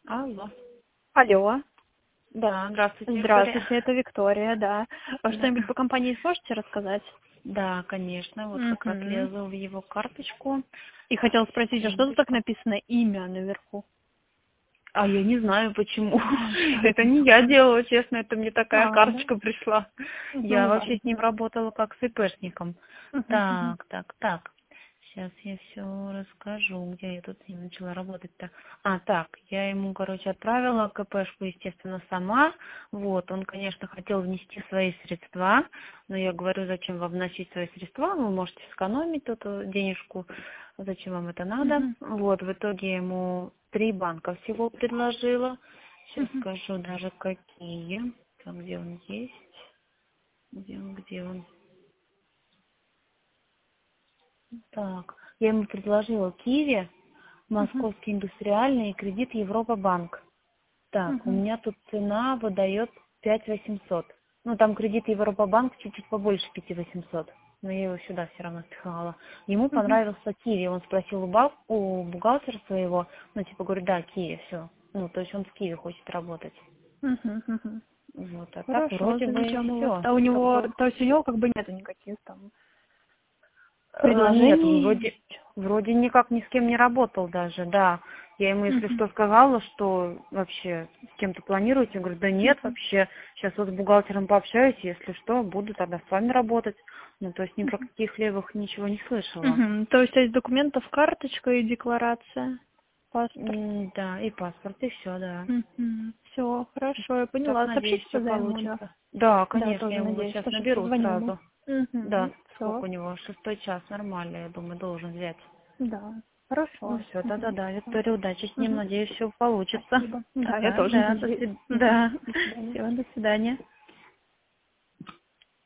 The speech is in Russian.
Алло. Алло. Да, здравствуйте, Виктория. Здравствуйте, это Виктория, да. А Да. что-нибудь по компании сможете рассказать? Да, конечно. Вот как раз Угу. лезу в его карточку. И хотела спросить, а что тут так Секундочку. написано имя наверху? А я не знаю почему. Что Это это не я такое? делала, честно, это мне такая Да. карточка пришла. Я Ну вообще с ладно. ним работала как с ИПшником. Мгм, мгм. Так. Сейчас я все расскажу, где я тут с ним начала работать-то. Так, я ему, короче, отправила КПшку, естественно, сама. Вот, он, конечно, хотел внести свои средства, но я говорю, зачем вам вносить свои средства, вы можете сэкономить тут денежку, зачем вам это надо. Мгм, Вот, в итоге я ему 3 банка всего предложила. Сейчас мгм, скажу даже какие. Там, где он есть. Где он? Так, я ему предложила Киви, мгм, Московский индустриальный и кредит Европа-банк. Так, у мгм, меня тут цена выдает 5800. Ну, там кредит Европа-банк чуть-чуть побольше 5800. Но я его сюда все равно спихала. Ему мгм, понравился Киви. Он спросил у бухгалтера своего, ну, типа, говорю, да, Киви, все. Ну, то есть он с Киви хочет работать. мгм, мгм. Вот, а так Хорошо, вроде бы замечательно. Вот. все. А у Как него, бы то есть у него как бы нету никаких там Нет, он предложений? вроде никак ни с кем не работал даже, да. Я ему, если Мгм, что, сказала, что вообще с кем-то планируете, он говорит, да нет, мгм, вообще, сейчас вот с бухгалтером пообщаюсь, если что, буду тогда с вами работать. Ну, то есть ни про мгм. каких левых ничего не слышала. Мгм. То есть из документов карточка и декларация, паспорт. Да, и паспорт, и все, да. Все, хорошо, я Так, поняла. надеюсь, Сообщите все тогда ему, да. получится. Да, Да, конечно, тоже я ему надеюсь, сейчас что наберу позвоню ему. сразу. Да, Все, сколько у него? 6 час, нормально, я думаю, должен взять. да, Ну хорошо. все, тогда да, Виктория, удачи с ним, Мгм. надеюсь, все получится. Спасибо. Да, я Пока, тоже да, надеюсь. да, До свидания. все, до свидания.